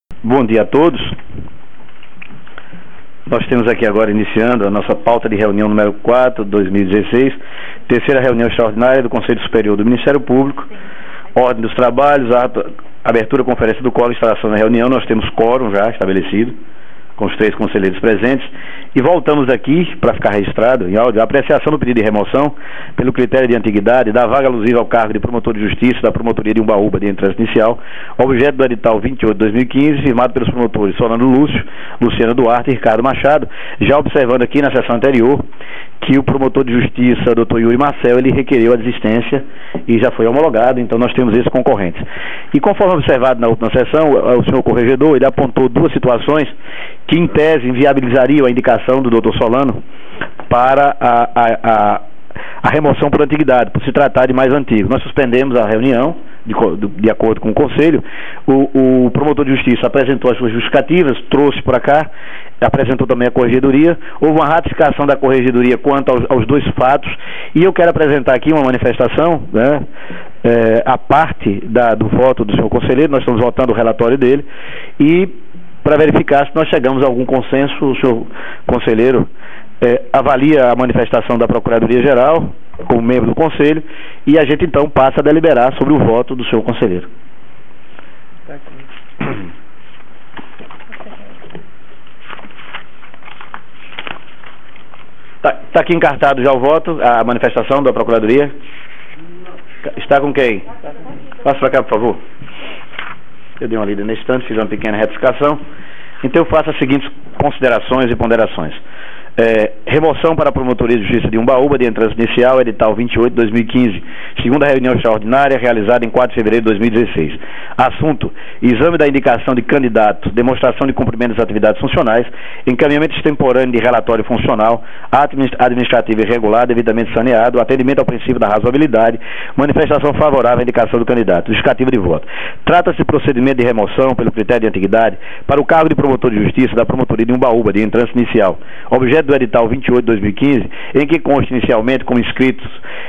Bom dia a todos. Nós temos aqui agora iniciando a nossa pauta de reunião número 4, 2016, terceira reunião extraordinária do Conselho Superior do Ministério Público, ordem dos trabalhos, abertura, conferência do quórum, instalação da reunião. Nós temos quórum já estabelecido, com os 3 conselheiros presentes, e voltamos aqui, para ficar registrado em áudio, a apreciação do pedido de remoção, pelo critério de antiguidade, da vaga alusiva ao cargo de promotor de justiça da promotoria de Umbaúba de trânsito inicial, objeto do edital 28 de 2015, firmado pelos promotores Solano Lúcio, Luciano Duarte e Ricardo Machado, já observando aqui na sessão anterior que o promotor de justiça, Dr. Yuri Marcel, ele requeriu a desistência e já foi homologado, então nós temos esses concorrentes. E conforme observado na última sessão, o senhor corregedor, ele apontou 2 situações que, em tese, inviabilizariam a indicação do Dr. Solano para a remoção por antiguidade, por se tratar de mais antigo. Nós suspendemos a reunião, de acordo com o Conselho. O promotor de justiça apresentou as suas justificativas, trouxe para cá, apresentou também a corregedoria. Houve uma ratificação da corregedoria quanto aos 2 fatos, e eu quero apresentar aqui uma manifestação, né, a parte do voto do senhor conselheiro. Nós estamos votando o relatório dele, e para verificar se nós chegamos a algum consenso, o senhor conselheiro avalia a manifestação da Procuradoria-Geral como membro do Conselho, e a gente então passa a deliberar sobre o voto do senhor conselheiro. Está aqui encartado já o voto, a manifestação da Procuradoria. Está com quem? Passa para cá, por favor. Eu dei uma lida nesse instante, fiz uma pequena retificação. Então eu faço as seguintes considerações e ponderações. Remoção para a Promotoria de Justiça de Umbaúba de trânsito inicial, edital 28 de 2015, segunda reunião extraordinária realizada em 4 de fevereiro de 2016. Assunto: exame da indicação de candidato, demonstração de cumprimento das atividades funcionais, encaminhamento extemporâneo de relatório funcional, ato administrativo irregular, devidamente saneado, atendimento ao princípio da razoabilidade, manifestação favorável à indicação do candidato, justificativa de voto. Trata-se de procedimento de remoção pelo critério de antiguidade para o cargo de promotor de justiça da Promotoria de Umbaúba de trânsito inicial, objeto do edital 28 de 2015, em que consta inicialmente como inscritos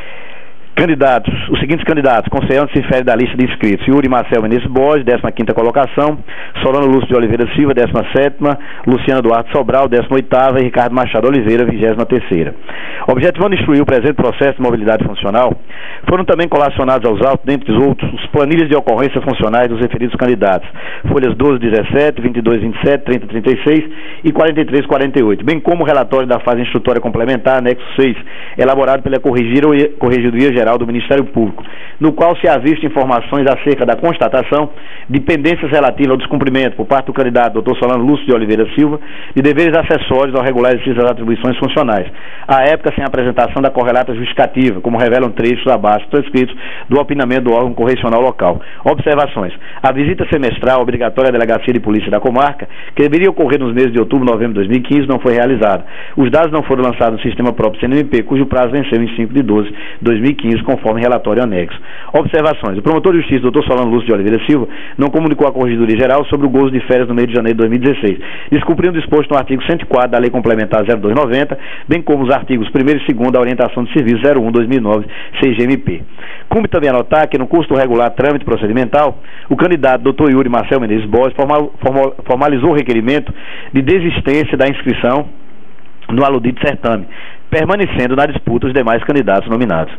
candidatos, os seguintes candidatos, conselhando se refere da lista de inscritos: Yuri Marcel Menezes Borges, 15ª colocação, Solano Lúcio de Oliveira Silva, 17ª, Luciana Duarte Sobral, 18ª, e Ricardo Machado Oliveira, 23ª. Objetivando instruir o presente processo de mobilidade funcional, foram também colacionados aos autos, dentre os outros, os planilhas de ocorrência funcionais dos referidos candidatos, folhas 12, 17, 22, 27, 30, 36 e 43, 48, bem como o relatório da fase instrutória complementar, anexo 6, elaborado pela Corregedoria Geral do Ministério Público, no qual se avista informações acerca da constatação de pendências relativas ao descumprimento por parte do candidato Dr. Solano Lúcio de Oliveira Silva de deveres acessórios ao regular exercício das atribuições funcionais, à época sem apresentação da correlata justificativa, como revelam trechos abaixo transcritos do opinamento do órgão correcional local. Observações: a visita semestral obrigatória à Delegacia de Polícia da Comarca, que deveria ocorrer nos meses de outubro e novembro de 2015, não foi realizada. Os dados não foram lançados no sistema próprio CNMP, cujo prazo venceu em 5 de 12 de 2015, conforme relatório anexo. Observações: o promotor de justiça, Dr. Solano Lúcio de Oliveira Silva, não comunicou à Corregedoria Geral sobre o gozo de férias no mês de janeiro de 2016, descumprindo o disposto no artigo 104 da Lei Complementar 0290, bem como os artigos 1º e 2º da Orientação de Serviço 01/2009 CGMP. Cumpre também anotar que, no curso do regular trâmite procedimental, o candidato Dr. Yuri Marcel Menezes Borges formalizou o requerimento de desistência da inscrição no aludido certame, permanecendo na disputa os demais candidatos nominados.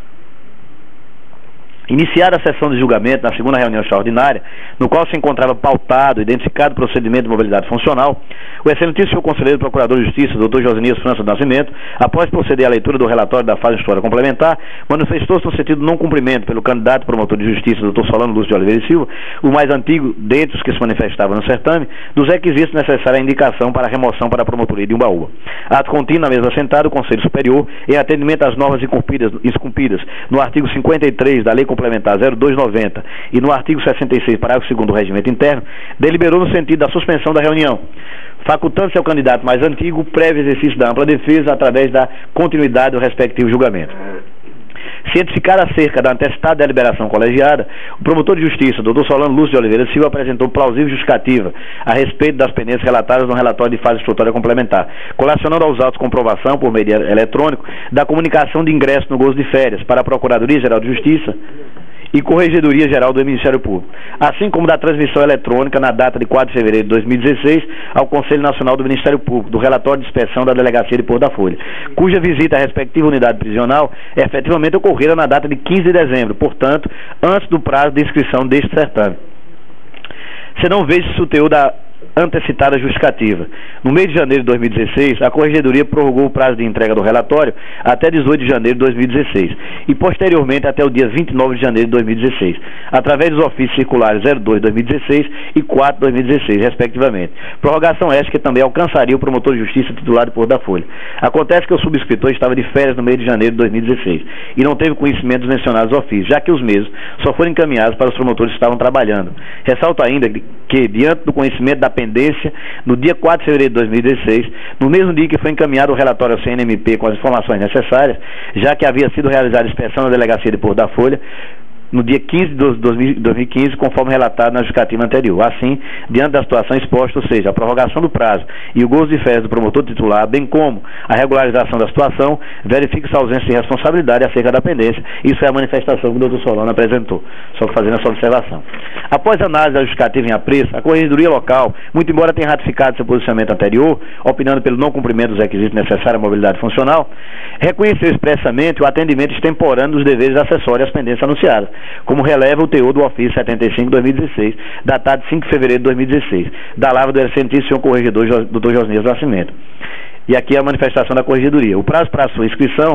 Iniciada a sessão de julgamento na segunda reunião extraordinária, no qual se encontrava pautado e identificado o procedimento de mobilidade funcional, o excelentíssimo conselheiro procurador de justiça, Dr. Josenias França do Nascimento, após proceder à leitura do relatório da fase instrutória complementar, manifestou-se no sentido de não cumprimento pelo candidato promotor de justiça, Dr. Solano Lúcio de Oliveira e Silva, o mais antigo dentre os que se manifestavam no certame, dos requisitos necessários à indicação para a remoção para a promotoria de Umbaúba. Ato contínuo na mesa assentada, o Conselho Superior, em atendimento às normas incumpridas no artigo 53 da Lei Complementar 0290 e no artigo 66, parágrafo 2º do Regimento Interno, deliberou no sentido da suspensão da reunião, facultando-se ao candidato mais antigo prévio exercício da ampla defesa através da continuidade do respectivo julgamento. Cientificado acerca da antecipada deliberação colegiada, o promotor de justiça, Dr. Solano Lúcio de Oliveira Silva, apresentou plausível justificativa a respeito das pendências relatadas no relatório de fase instrutória complementar, colacionando aos autos comprovação, por meio eletrônico, da comunicação de ingresso no gozo de férias para a Procuradoria-Geral de Justiça e Corregedoria Geral do Ministério Público, assim como da transmissão eletrônica na data de 4 de fevereiro de 2016 ao Conselho Nacional do Ministério Público, do relatório de inspeção da Delegacia de Porto da Folha, cuja visita à respectiva unidade prisional efetivamente ocorrera na data de 15 de dezembro, portanto, antes do prazo de inscrição deste certame. Senão veja-se o teor da antecitada justificativa. No mês de janeiro de 2016, a Corregedoria prorrogou o prazo de entrega do relatório até 18 de janeiro de 2016 e posteriormente até o dia 29 de janeiro de 2016, através dos ofícios circulares 02 de 2016 e 4 de 2016, respectivamente. Prorrogação esta que também alcançaria o promotor de justiça titular de Porto da Folha. Acontece que o subscritor estava de férias no mês de janeiro de 2016 e não teve conhecimento dos mencionados ofícios, já que os mesmos só foram encaminhados para os promotores que estavam trabalhando. Ressalto ainda que, diante do conhecimento da pendência, no dia 4 de fevereiro de 2016, no mesmo dia que foi encaminhado o relatório ao CNMP com as informações necessárias, já que havia sido realizada a inspeção na Delegacia de Porto da Folha, no dia 15 de 2015, conforme relatado na justificativa anterior. Assim, diante da situação exposta, ou seja, a prorrogação do prazo e o gozo de férias do promotor titular, bem como a regularização da situação, verifica-se a ausência de responsabilidade acerca da pendência. Isso é a manifestação que o Dr. Solano apresentou, só fazendo essa observação. Após a análise da justificativa em apreço, a Corregedoria Local, muito embora tenha ratificado seu posicionamento anterior, opinando pelo não cumprimento dos requisitos necessários à mobilidade funcional, reconheceu expressamente o atendimento extemporâneo dos deveres acessórios às pendências anunciadas, como releva o teor do ofício 75/2016, datado de 5 de fevereiro de 2016, da lavra do excelentíssimo senhor corregedor Dr. Josnias Nascimento. E aqui é a manifestação da Corregedoria. O prazo para a sua inscrição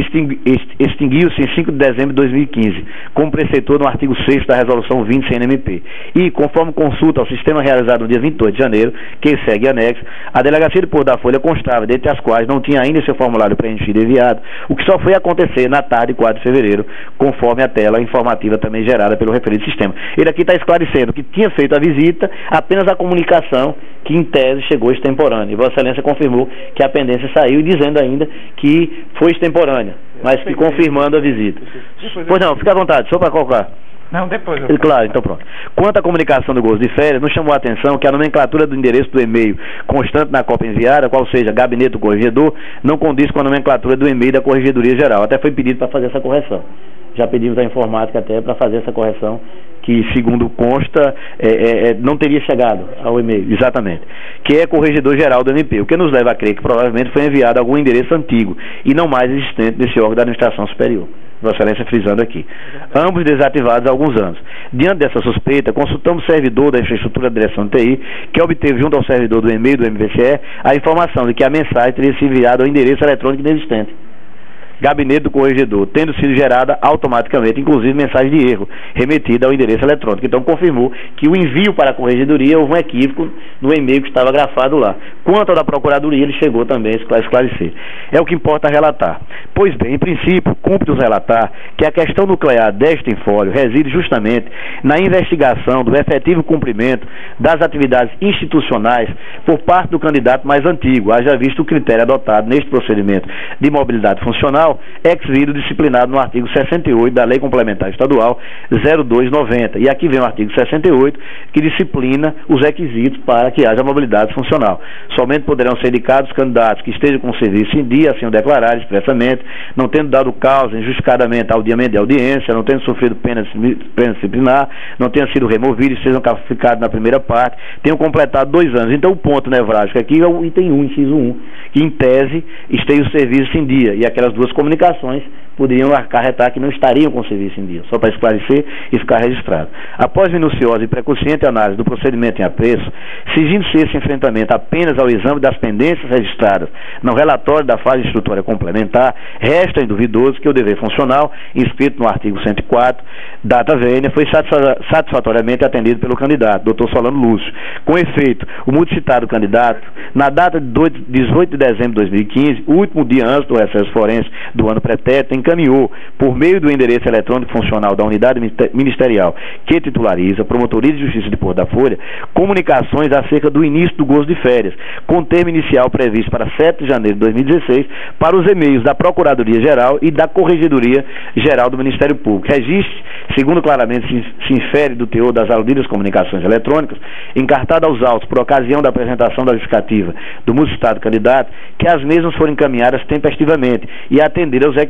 extinguiu-se em 5 de dezembro de 2015, como preceitou no artigo 6º da Resolução 20 CNMP. E, conforme consulta ao sistema realizado no dia 28 de janeiro, que segue anexo, a Delegacia de Porto da Folha constava, dentre as quais não tinha ainda seu formulário preenchido e enviado, o que só foi acontecer na tarde de 4 de fevereiro, conforme a tela informativa também gerada pelo referido sistema. Ele aqui está esclarecendo que tinha feito a visita, apenas a comunicação que, em tese, chegou extemporânea. E Vossa Excelência confirmou que a pendência saiu, dizendo ainda que foi extemporânea, mas que confirmando a visita. Pois não, fica à vontade, só para colocar. Não, depois. Claro, então pronto. Quanto à comunicação do gozo de férias, nos chamou a atenção que a nomenclatura do endereço do e-mail constante na cópia enviada, qual seja gabinete do corregedor, não condiz com a nomenclatura do e-mail da Corregedoria Geral. Até foi pedido para fazer essa correção. Já pedimos à informática até para fazer essa correção, que segundo consta, não teria chegado ao e-mail, exatamente, que é Corregedor Geral do MP, o que nos leva a crer que provavelmente foi enviado a algum endereço antigo e não mais existente nesse órgão da administração superior. Vossa Excelência frisando aqui. Ambos desativados há alguns anos. Diante dessa suspeita, consultamos o servidor da infraestrutura da direção do TI, que obteve junto ao servidor do e-mail do MVCE a informação de que a mensagem teria sido enviada ao endereço eletrônico inexistente, gabinete do corregedor, tendo sido gerada automaticamente, inclusive mensagem de erro, remetida ao endereço eletrônico. Então confirmou que o envio para a Corregedoria houve um equívoco no e-mail que estava grafado lá. Quanto ao da Procuradoria, ele chegou também a esclarecer. É o que importa relatar. Pois bem, em princípio, cumpre-nos relatar que a questão nuclear deste infólio reside justamente na investigação do efetivo cumprimento das atividades institucionais por parte do candidato mais antigo, haja visto o critério adotado neste procedimento de mobilidade funcional, ex-vido disciplinado no artigo 68 da Lei Complementar Estadual 0290. E aqui vem o artigo 68, que disciplina os requisitos para que haja mobilidade funcional. Somente poderão ser indicados candidatos que estejam com o serviço em dia, assim o declarar expressamente, não tendo dado causa injustificadamente ao adiamento de audiência, não tendo sofrido pena disciplinar, não tenham sido removidos, sejam classificados na primeira parte, tenham completado 2 anos. Então o ponto nevrálgico aqui é o item 1, inciso 1, que em tese esteja o serviço em dia, e aquelas duas comunicações poderiam acarretar que não estariam com o serviço em dia, só para esclarecer e ficar registrado. Após minuciosa e precociente análise do procedimento em apreço, exigindo-se esse enfrentamento apenas ao exame das pendências registradas no relatório da fase instrutória complementar, resta induvidoso que o dever funcional, inscrito no artigo 104, data vênia, foi satisfatoriamente atendido pelo candidato, Dr. Solano Lúcio. Com efeito, o multicitado candidato, na data de 18 de dezembro de 2015, o último dia antes do recesso forense do ano pretérito, encaminhou, por meio do endereço eletrônico funcional da unidade ministerial que titulariza, Promotoria de Justiça de Porto da Folha, comunicações acerca do início do gozo de férias, com termo inicial previsto para 7 de janeiro de 2016, para os e-mails da Procuradoria Geral e da Corregedoria Geral do Ministério Público. Registre, segundo claramente se infere do teor das aludidas comunicações eletrônicas, encartada aos autos por ocasião da apresentação da justificativa do multicitado candidato, que as mesmas foram encaminhadas tempestivamente e atender aos requisitos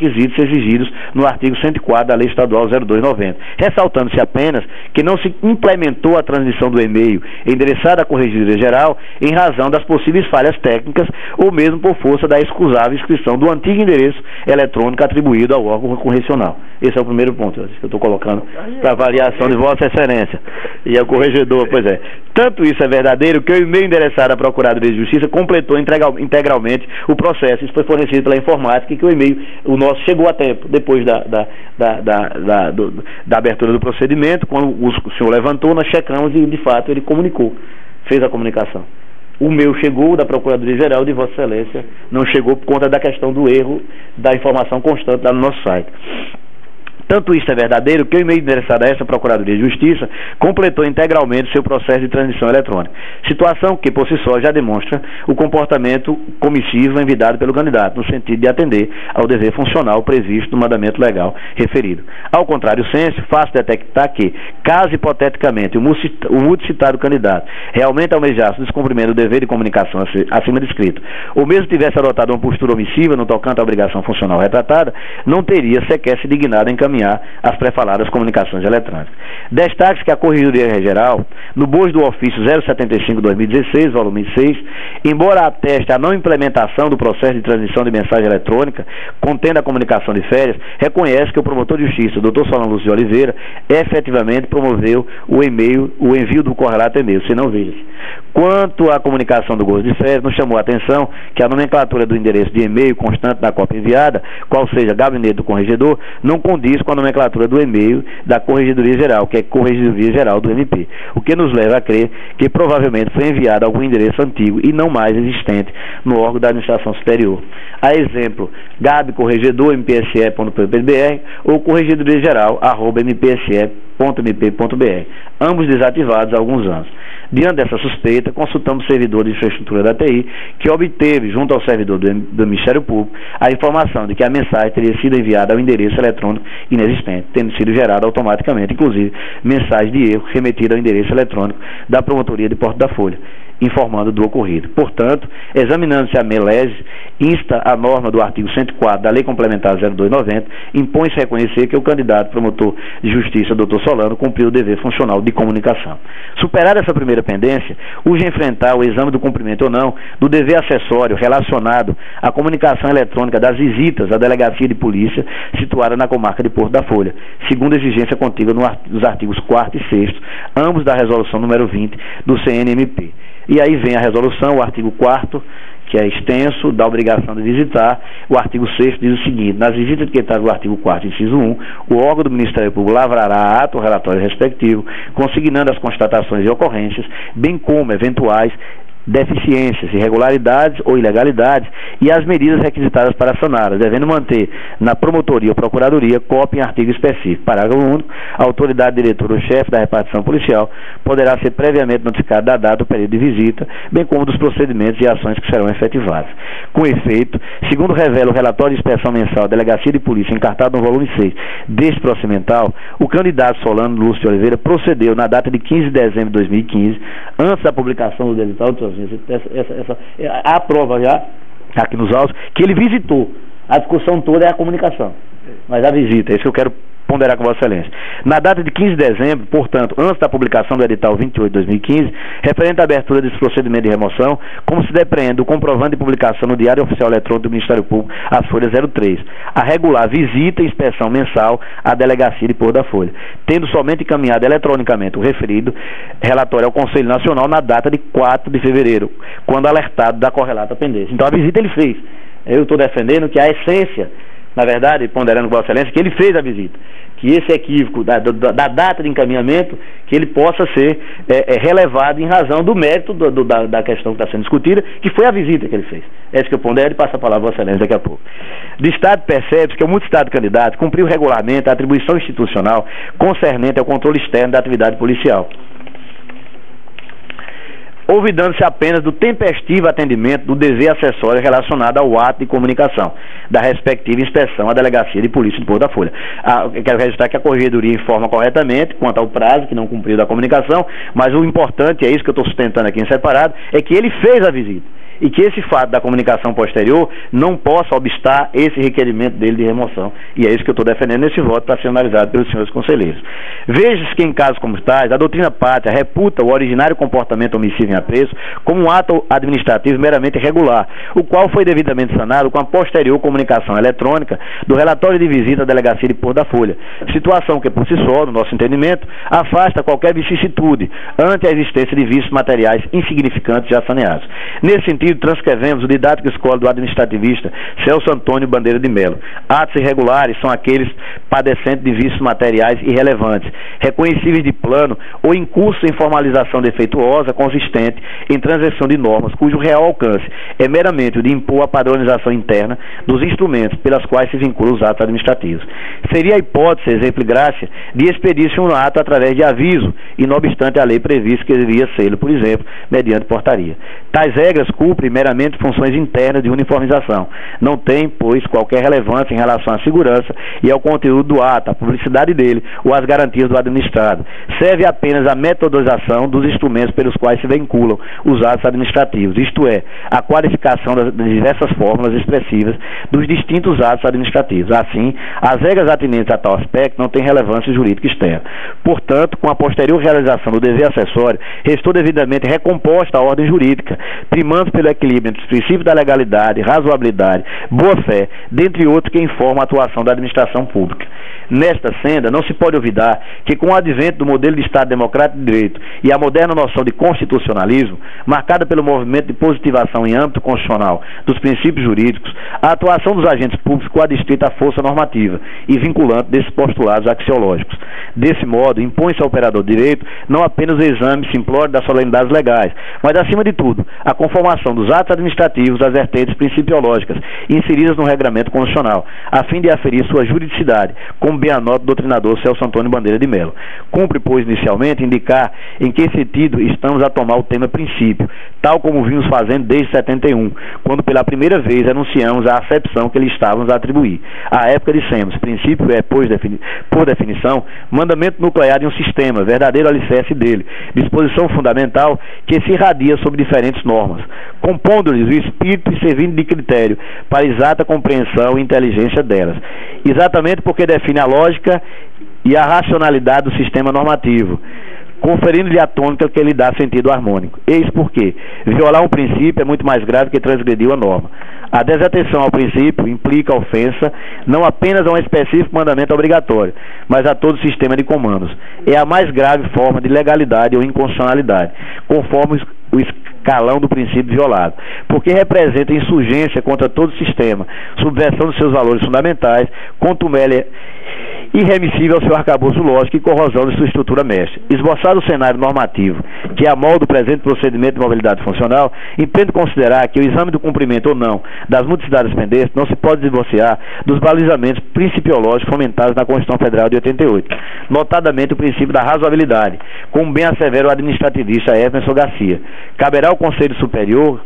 exigidos no artigo 104 da Lei Estadual 0290, ressaltando-se apenas que não se implementou a transmissão do e-mail endereçado à Corregedoria Geral em razão das possíveis falhas técnicas ou mesmo por força da excusável inscrição do antigo endereço eletrônico atribuído ao órgão correcional. Esse é o primeiro ponto que eu estou colocando para avaliação de Vossa Excelência. E é o corregedor, pois é. Tanto isso é verdadeiro que o e-mail endereçado à Procuradoria de Justiça completou integralmente o processo. Isso foi fornecido pela informática e que o nosso chegou a tempo, depois da abertura do procedimento. Quando o senhor levantou, nós checamos e, de fato, ele comunicou, fez a comunicação. O meu chegou, da Procuradoria-Geral, de Vossa Excelência não chegou por conta da questão do erro da informação constante lá no nosso site. Tanto isso é verdadeiro que o e-mail endereçado a essa Procuradoria de Justiça completou integralmente seu processo de transmissão eletrônica. Situação que, por si só, já demonstra o comportamento comissivo envidado pelo candidato, no sentido de atender ao dever funcional previsto no mandamento legal referido. Ao contrário senso, fácil detectar que, caso hipoteticamente o multicitado candidato realmente almejasse o descumprimento do dever de comunicação acima descrito, ou mesmo tivesse adotado uma postura omissiva no tocante à obrigação funcional retratada, não teria sequer se dignado em encaminhar as pré-faladas comunicações eletrônicas. Destaque-se que a Corregedoria Geral, no bojo do ofício 075/2016, volume 6, embora ateste a não implementação do processo de transmissão de mensagem eletrônica, contendo a comunicação de férias, reconhece que o promotor de justiça, o Dr. Solano Lúcio de Oliveira, efetivamente promoveu o envio do correlato e-mail, se não veja-se. Quanto à comunicação do gozo de férias, nos chamou a atenção que a nomenclatura do endereço de e-mail constante da cópia enviada, qual seja gabinete do corregedor, não condiz com a nomenclatura do e-mail da Corregedoria Geral, que é Corregedoria Geral do MP, o que nos leva a crer que provavelmente foi enviado a algum endereço antigo e não mais existente no órgão da administração superior. A exemplo, gabcorregedor.mpse.pb.br ou Corregedoria Geral @mpse.mp.br, ambos desativados há alguns anos. Diante dessa suspeita, consultamos o servidor de infraestrutura da TI, que obteve, junto ao servidor do Ministério Público, a informação de que a mensagem teria sido enviada ao endereço eletrônico inexistente, tendo sido gerada automaticamente, inclusive, mensagem de erro remetida ao endereço eletrônico da Promotoria de Porto da Folha, informando do ocorrido. Portanto, examinando-se a MELES, insta a norma do artigo 104 da Lei Complementar 0290, impõe-se reconhecer que o candidato promotor de justiça, Dr. Solano, cumpriu o dever funcional de comunicação. Superada essa primeira pendência, urge enfrentar o exame do cumprimento ou não do dever acessório relacionado à comunicação eletrônica das visitas à delegacia de polícia situada na comarca de Porto da Folha, segundo a exigência contida nos artigos 4º e 6º, ambos da resolução número 20 do CNMP. E aí vem a resolução, o artigo 4º, que é extenso, da obrigação de visitar. O artigo 6º diz o seguinte: nas visitas que está no artigo 4º, inciso 1, o órgão do Ministério Público lavrará ato ou relatório respectivo, consignando as constatações e ocorrências, bem como eventuais deficiências, irregularidades ou ilegalidades e as medidas requisitadas para saná-las, devendo manter na promotoria ou procuradoria cópia em artigo específico. Parágrafo único. A autoridade diretora ou chefe da repartição policial poderá ser previamente notificada da data do período de visita, bem como dos procedimentos e ações que serão efetivados. Com efeito, segundo revela o relatório de inspeção mensal da Delegacia de Polícia, encartado no volume 6 deste procedimental, o candidato Solano Lúcio de Oliveira procedeu na data de 15 de dezembro de 2015, antes da publicação do edital de a prova já, aqui nos autos, que ele visitou. A discussão toda é a comunicação, mas a visita, é isso que eu quero ponderar com Vossa Excelência. Na data de 15 de dezembro, portanto, antes da publicação do edital 28 de 2015, referente à abertura desse procedimento de remoção, como se depreende do comprovante de publicação no Diário Oficial Eletrônico do Ministério Público, as folhas 03, a regular visita e inspeção mensal à Delegacia de Porto da Folha, tendo somente encaminhado eletronicamente o referido relatório ao Conselho Nacional na data de 4 de fevereiro, quando alertado da correlata pendência. Então a visita ele fez. Eu estou defendendo que a essência, na verdade, ponderando com Vossa Excelência, que ele fez a visita, que esse equívoco da data de encaminhamento, que ele possa ser relevado em razão do mérito da questão que está sendo discutida, que foi a visita que ele fez. É isso que eu pondero e passo a palavra a Vossa Excelência daqui a pouco. De Estado percebe-se que o multistado candidato cumpriu regularmente a atribuição institucional concernente ao controle externo da atividade policial, olvidando-se apenas do tempestivo atendimento do dever acessório relacionado ao ato de comunicação da respectiva inspeção à Delegacia de Polícia de Porto da Folha. Quero registrar que a Corregedoria informa corretamente quanto ao prazo que não cumpriu da comunicação, mas o importante, é isso que eu estou sustentando aqui em separado, é que ele fez a visita. e que esse fato da comunicação posterior não possa obstar esse requerimento dele de remoção. E é isso que eu estou defendendo nesse voto para ser analisado pelos senhores conselheiros. Veja-se que em casos como tais, a doutrina pátria reputa o originário comportamento omissivo em apreço como um ato administrativo meramente irregular, o qual foi devidamente sanado com a posterior comunicação eletrônica do relatório de visita à delegacia de Porto da Folha, situação que por si só, no nosso entendimento, afasta qualquer vicissitude ante a existência de vícios materiais insignificantes já saneados. Nesse sentido, transcrevemos o didático escola do administrativista Celso Antônio Bandeira de Melo. Atos irregulares são aqueles padecentes de vícios materiais irrelevantes, reconhecíveis de plano ou em curso em formalização defeituosa consistente em transgressão de normas, cujo real alcance é meramente o de impor a padronização interna dos instrumentos pelas quais se vinculam os atos administrativos. Seria a hipótese, exemplo e graça, de expedir-se um ato através de aviso, e não obstante a lei prevista que deveria ser, por exemplo, mediante portaria. Tais regras cumprem meramente funções internas de uniformização. Não têm, pois, qualquer relevância em relação à segurança e ao conteúdo do ato, à publicidade dele ou às garantias do administrado. Serve apenas à metodologização dos instrumentos pelos quais se vinculam os atos administrativos, isto é, a qualificação das diversas fórmulas expressivas dos distintos atos administrativos. Assim, as regras atinentes a tal aspecto não têm relevância jurídica externa. Portanto, com a posterior realização do dever acessório, restou devidamente recomposta a ordem jurídica, primando pelo equilíbrio entre os princípios da legalidade, razoabilidade, boa-fé, dentre outros que informam a atuação da administração pública. Nesta senda, não se pode olvidar que com o advento do modelo de Estado democrático de direito e a moderna noção de constitucionalismo, marcada pelo movimento de positivação em âmbito constitucional dos princípios jurídicos, a atuação dos agentes públicos coadstrita à força normativa e vinculante desses postulados axiológicos. Desse modo, impõe-se ao operador de direito não apenas o exame simplório das solenidades legais, mas, acima de tudo, a conformação dos atos administrativos das vertentes principiológicas inseridas no regramento constitucional, a fim de aferir sua juridicidade, como bem anota o doutrinador Celso Antônio Bandeira de Melo. Cumpre, pois, inicialmente, indicar em que sentido estamos a tomar o tema princípio, tal como vimos fazendo desde 71, quando pela primeira vez anunciamos a acepção que lhe estávamos a atribuir. À época dissemos, princípio é, pois, por definição, mandamento nuclear de um sistema, verdadeiro alicerce dele, disposição fundamental que se irradia sobre diferentes normas, compondo-lhes o espírito e servindo de critério para exata compreensão e inteligência delas, exatamente porque define a lógica e a racionalidade do sistema normativo, conferindo-lhe a tônica que lhe dá sentido harmônico. Eis porque violar um princípio é muito mais grave que transgredir a norma. A desatenção ao princípio implica ofensa não apenas a um específico mandamento obrigatório, mas a todo o sistema de comandos. É a mais grave forma de legalidade ou inconstitucionalidade, conforme o escalão do princípio violado, porque representa insurgência contra todo o sistema, subversão dos seus valores fundamentais, contumélia irremissível ao seu arcabouço lógico e corrosão de sua estrutura mestre. Esboçado o cenário normativo, que é a molde do presente procedimento de mobilidade funcional, entendo considerar que o exame do cumprimento ou não das multiplicidades pendentes não se pode divorciar dos balizamentos principiológicos fomentados na Constituição Federal de 88, notadamente o princípio da razoabilidade, como bem assevera o administrativista Emerson Garcia. Caberá ao Conselho Superior,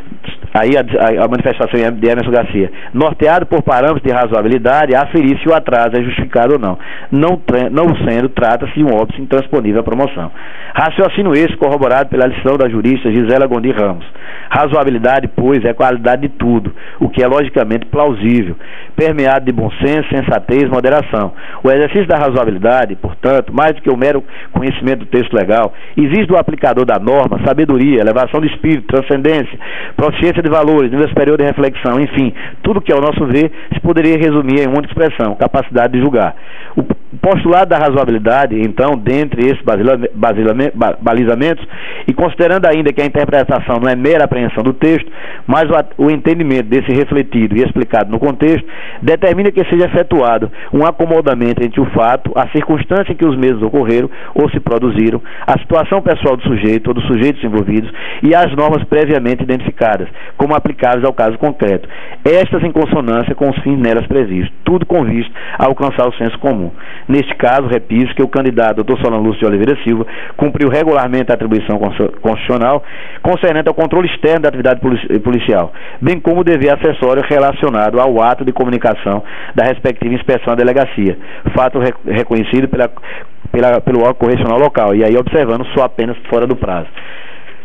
aí a manifestação de Emerson Garcia, norteado por parâmetros de razoabilidade, a aferir se o atraso é justificado ou não. Não sendo, trata-se de um óbice intransponível à promoção. Raciocínio esse corroborado pela lição da jurista Gisela Gondi Ramos. Razoabilidade, pois, é a qualidade de tudo, o que é logicamente plausível, permeado de bom senso, sensatez e moderação. O exercício da razoabilidade, portanto, mais do que o mero conhecimento do texto legal, exige do aplicador da norma sabedoria, elevação de espírito, transcendência, proficiência de valores, nível superior de reflexão, enfim, tudo que, ao nosso ver, se poderia resumir em uma única expressão, capacidade de julgar. O postulado da razoabilidade, então, dentre esses balizamentos, e considerando ainda que a interpretação não é mera apreensão do texto, mas o entendimento desse refletido e explicado no contexto, determina que seja efetuado um acomodamento entre o fato, a circunstância em que os mesmos ocorreram ou se produziram, a situação pessoal do sujeito ou dos sujeitos envolvidos e as normas previamente identificadas, como aplicáveis ao caso concreto. Estas em consonância com os fins nelas previstos, tudo com vista a alcançar o senso comum. Neste caso, repito que o candidato Dr. Solano Lúcio de Oliveira Silva cumpriu regularmente a atribuição constitucional concernente ao controle externo da atividade policial, bem como o dever acessório relacionado ao ato de comunicação da respectiva inspeção à delegacia, fato reconhecido pelo órgão correcional local, e aí observando só apenas fora do prazo.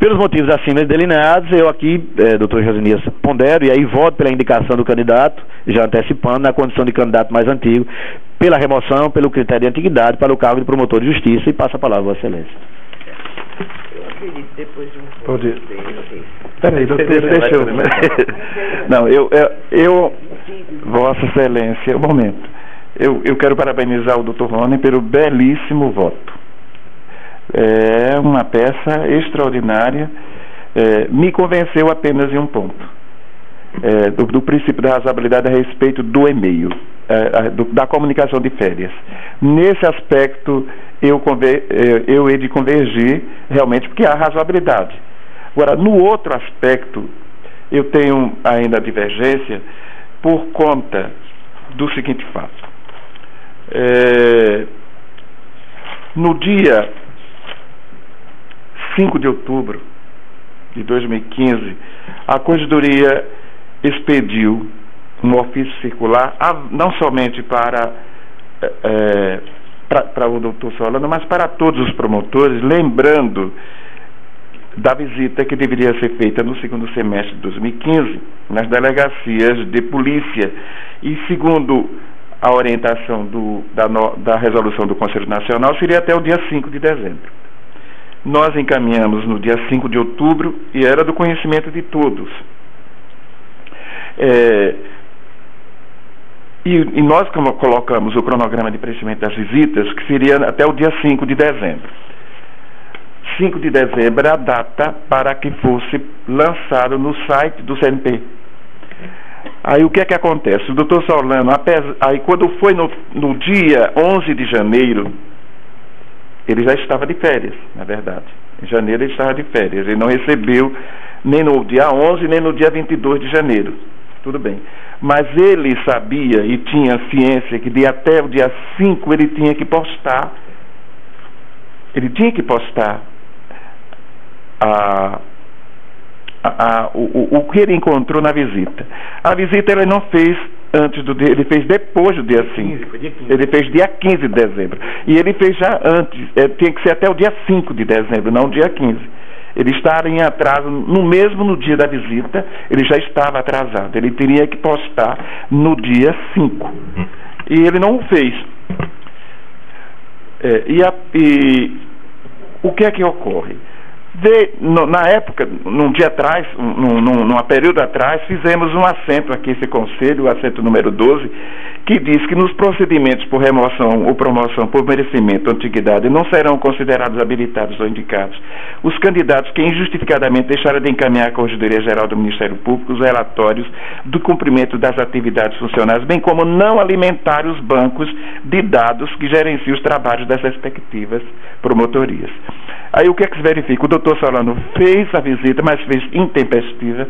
Pelos motivos acima delineados, eu aqui, doutor Josenias, pondero e aí voto pela indicação do candidato, já antecipando, na condição de candidato mais antigo, pela remoção, pelo critério de antiguidade, para o cargo de promotor de justiça, e passa a palavra, Vossa Excelência. Eu acredito, depois de um Pode. Peraí, doutor, deixa eu... Não, eu Vossa Excelência, um momento. Eu quero parabenizar o doutor Rony pelo belíssimo voto. É uma peça extraordinária. Me convenceu apenas em um ponto. Do princípio da razoabilidade a respeito do e-mail, da comunicação de férias. Nesse aspecto, eu hei de convergir realmente, porque há razoabilidade. Agora, no outro aspecto, eu tenho ainda divergência por conta do seguinte fato. No dia 5 de outubro de 2015, a Corregedoria expediu um ofício circular, não somente para o doutor Solano, mas para todos os promotores, lembrando da visita que deveria ser feita no segundo semestre de 2015, nas delegacias de polícia, e segundo a orientação da resolução do Conselho Nacional, seria até o dia 5 de dezembro. Nós encaminhamos no dia 5 de outubro e era do conhecimento de todos. E nós colocamos o cronograma de preenchimento das visitas, que seria até o dia 5 de dezembro. 5 de dezembro é a data para que fosse lançado no site do CNP. Aí o que é que acontece? O doutor Solano, aí quando foi no dia 11 de janeiro, ele já estava de férias, na verdade. Em janeiro ele estava de férias. Ele não recebeu nem no dia 11, nem no dia 22 de janeiro. Tudo bem. Mas ele sabia e tinha ciência que de até o dia 5 ele tinha que postar. Ele tinha que postar o que ele encontrou na visita. A visita ele não fez antes do dia, ele fez depois do dia 5. Ele fez dia 15 de dezembro. E ele fez já antes, tinha que ser até o dia 5 de dezembro, não o dia 15. Ele estava em atraso, no dia da visita, ele já estava atrasado. Ele teria que postar no dia 5. E ele não o fez. O que é que ocorre? Na época, num dia atrás, num período atrás, fizemos um assento aqui, esse conselho, o assento número 12, que diz que nos procedimentos por remoção ou promoção por merecimento ou antiguidade não serão considerados habilitados ou indicados os candidatos que injustificadamente deixaram de encaminhar à Corregedoria Geral do Ministério Público os relatórios do cumprimento das atividades funcionais, bem como não alimentar os bancos de dados que gerenciam os trabalhos das respectivas promotorias. Aí o que é que se verifica? O doutor Solano fez a visita, mas fez intempestiva.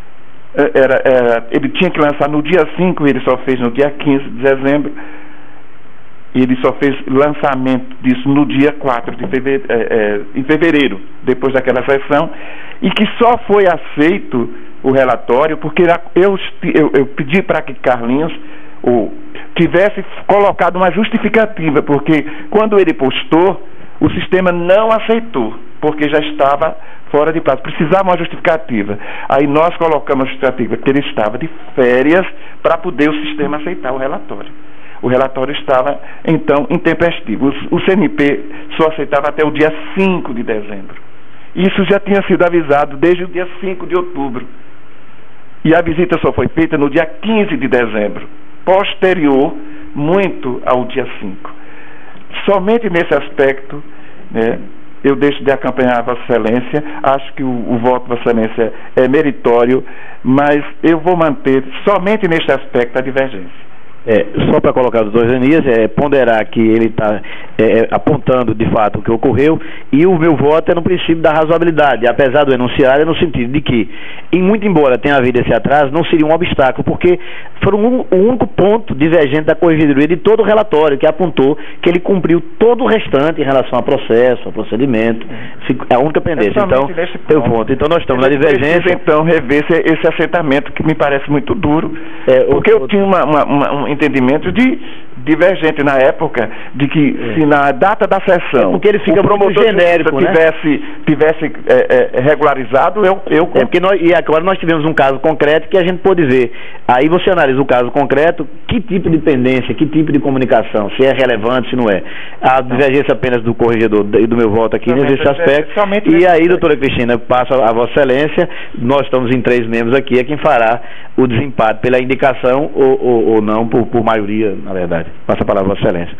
Ele tinha que lançar no dia 5, ele só fez no dia 15 de dezembro. E ele só fez lançamento disso no dia 4 de fevereiro, em fevereiro, depois daquela sessão, e que só foi aceito o relatório porque eu pedi para que Carlinhos tivesse colocado uma justificativa, porque quando ele postou, o sistema não aceitou, porque já estava fora de prazo. Precisava uma justificativa. Aí nós colocamos a justificativa que ele estava de férias para poder o sistema aceitar o relatório. O relatório estava, então, intempestivo. O CNP só aceitava até o dia 5 de dezembro. Isso já tinha sido avisado desde o dia 5 de outubro. E a visita só foi feita no dia 15 de dezembro, posterior muito ao dia 5. Somente nesse aspecto, né, eu deixo de acompanhar a Vossa Excelência. Acho que o voto de Vossa Excelência é meritório, mas eu vou manter somente neste aspecto a divergência. Só para colocar os dois Josenias, ponderar que ele está apontando de fato o que ocorreu, e o meu voto é no princípio da razoabilidade, apesar do enunciado, é no sentido de que, muito embora tenha havido esse atraso, não seria um obstáculo, porque foi o único ponto divergente da Corregedoria de todo o relatório, que apontou que ele cumpriu todo o restante em relação ao processo, ao procedimento, é a única pendência. Então, eu voto. Então, nós estamos na divergência. Precisa, então, rever esse assentamento, que me parece muito duro, porque eu tinha um entendimento de divergente na época de que se na data da sessão porque ele fica o promotor muito genérico, tivesse regularizado, porque e agora nós tivemos um caso concreto que a gente pôde ver. Aí você analisa o caso concreto, que tipo de pendência, que tipo de comunicação, se é relevante, se não é. A divergência apenas do corregedor e do meu voto aqui nesse aspecto. E aí, doutora Cristina, passo a Vossa Excelência, nós estamos em 3 membros aqui, é quem fará o desempate pela indicação ou não, por maioria, na verdade. Passa a palavra a Vossa Excelência.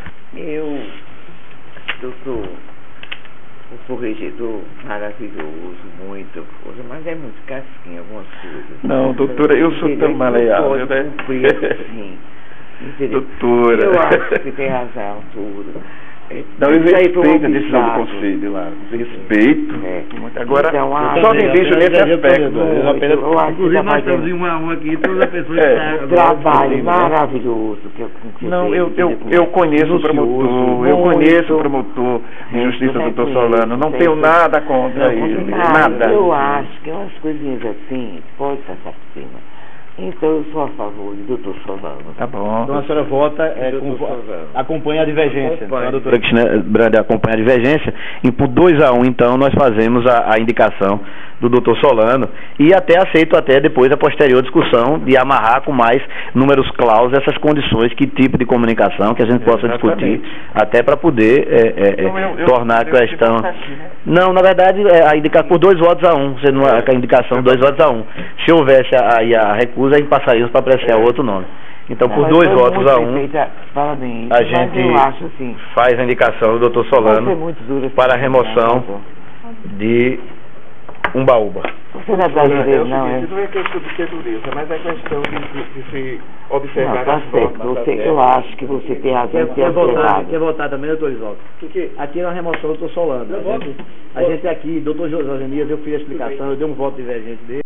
Doutor, o corregedor maravilhoso, muito coisa, mas é muito casquinha algumas coisas. Não, doutora, eu sou tão maleável, né? Sim, entendeu? Doutora. Eu acho que tem razão, tudo. Não, eu respeito a decisão do Conselho lá. Respeito. Agora, então, só me vejo nesse aspecto. Inclusive, nós estamos em um aqui, todas as pessoas que trabalho maravilhoso. Não, eu conheço o promotor, eu conheço o promotor de justiça, doutor Solano. Não tenho nada contra ele, nada. Eu acho que umas coisinhas assim, pode passar por cima. Então eu sou a favor do doutor Solano. Tá bom. Então a senhora vota, acompanha a divergência. Então a doutora Cristina Brandi acompanha a divergência. E por 2-1, então, nós fazemos a indicação do doutor Solano. E até aceito depois a posterior discussão de amarrar com mais números clausos essas condições, que tipo de comunicação que a gente possa discutir, até para poder tornar a questão... Não, na verdade, a indicação por 2 votos a 1, sendo a indicação 2 votos a 1. Se houvesse aí a recusa, aí passaríamos para apreciar outro nome. Então, por 2 votos a 1, a gente faz a indicação do doutor Solano para a remoção de Umbaúba. Você não é brasileiro, não é? Não é questão de ser dureza, mas é questão de se observar as formas. Eu acho que você tem razão de ter observado. Quer votar também, doutor Isoldo? Aqui na remoção do doutor Solano. A gente aqui, doutor Josenias, eu fiz a explicação, eu dei um voto divergente dele.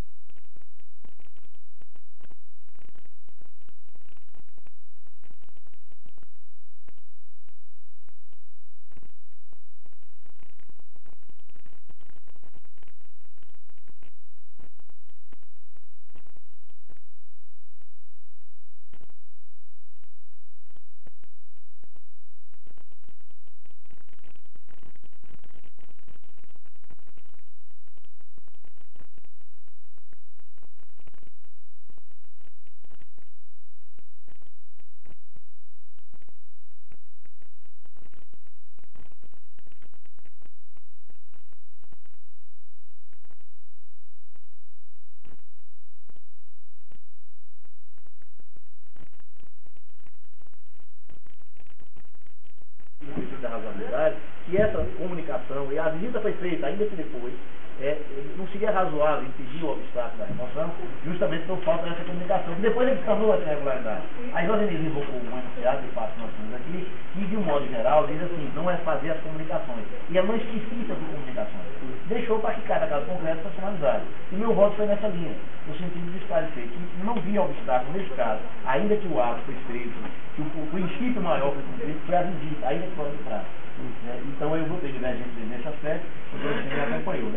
Da razoabilidade, que essa comunicação, e a visita foi feita ainda que depois, não seria razoável impedir o obstáculo da remoção, justamente por falta dessa comunicação, que depois ele tornou essa irregularidade. A Josenias invocou um enunciado de fato que nós temos aqui, que de um modo geral diz assim, não é fazer as comunicações, e ela não explicita as comunicações, deixou para que cada caso concreto fosse analisado. E meu voto foi nessa linha, no sentido de esclarecer que não havia obstáculo nesse caso, ainda que o ato foi feito, que o princípio maior foi cumprido, foi a visita, ainda que pode entrar. Então eu votei divergente nesse aspecto, o doutor me acompanhou.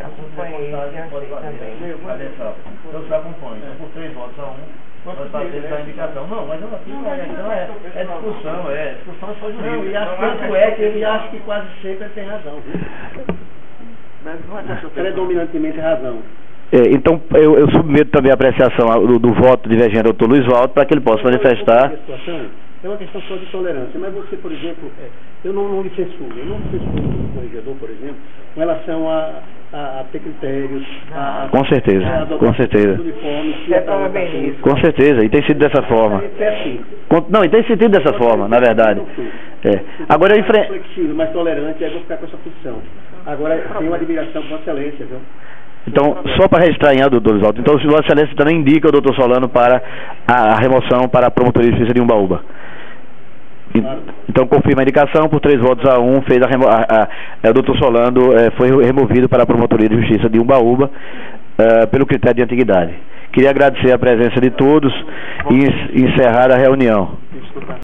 Então você acompanha. Então por 3 votos a 1, nós fazemos a indicação. Não, mas não, aqui a questão é discussão é só jurídica. E tanto é que ele acha que quase sempre ele tem razão. Mas não é predominantemente razão. Então eu submeto também a apreciação do voto divergente do doutor Luiz Valdo para que ele possa manifestar. É uma questão só de tolerância, mas você, por exemplo, eu não lhe censuro, o corregedor, por exemplo, com relação a ter critérios, com certeza, com certeza. Com certeza, e tem sido dessa forma. Não, e tem sido dessa forma, na verdade. Agora eu enfrento. Flexível, mais tolerante, aí vou ficar com essa posição. Agora, tenho uma admiração por Vossa Excelência, viu? Então, só para registrar em doutor Luiz Valdo, então o Vossa Excelência também indica o doutor Solano para a remoção para a Promotoria de Justiça de Umbaúba. Então confirma a indicação, por 3 votos a 1, fez o doutor Solano foi removido para a Promotoria de Justiça de Umbaúba pelo critério de antiguidade. Queria agradecer a presença de todos e encerrar a reunião.